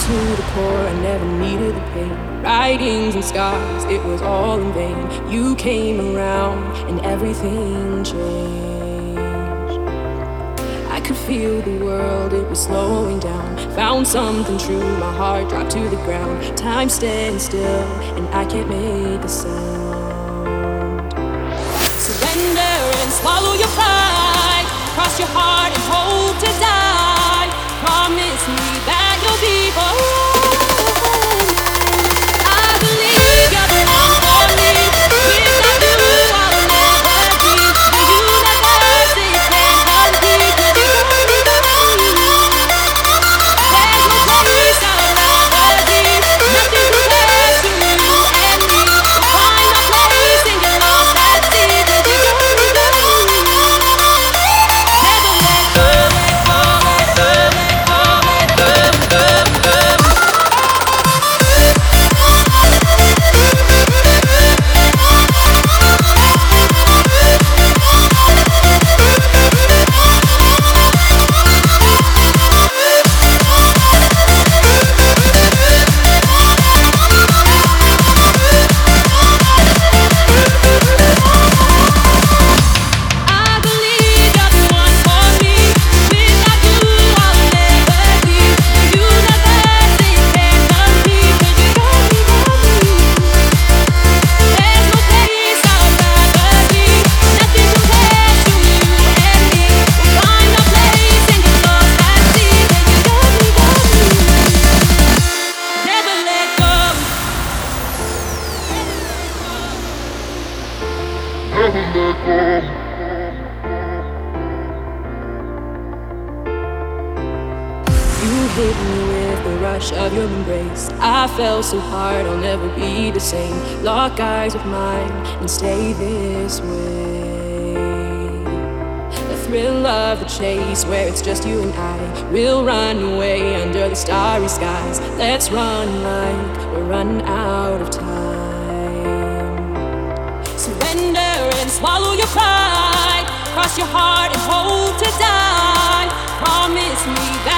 to the core, I never needed the pain. Writings and scars, it was all in vain. You came around and everything changed. I could feel the world, it was slowing down. Found something true, my heart dropped to the ground. Time stands still and I can't make a sound. Surrender and swallow your pride. Cross your heart and hope to die. Promise me that you'll be born. I believe you're the one for me. Without you, I'll never be. The universe, it can't compete with you. There's no place I'd rather be. Nothing compares to you and me. We'll find our place and get lost at sea. Cause you got me, got me. Never let go, let go, let go, let go, let go, let go. I believe you're the one for me. Without you, I'll never be. The universe, it can't compete. Cause you got me, got me. There's no place I'd rather be. Nothing compares to you and me. We'll find our place and get lost at sea. Cause you got me, got me. Never let go. You hit me with the rush of your embrace. I fell so hard, I'll never be the same. Lock eyes with mine and stay this way. The thrill of the chase, where it's just you and I. We'll run away under the starry skies. Let's run like we're running out of time. Surrender and swallow your pride. Cross your heart and hope to die. Promise me that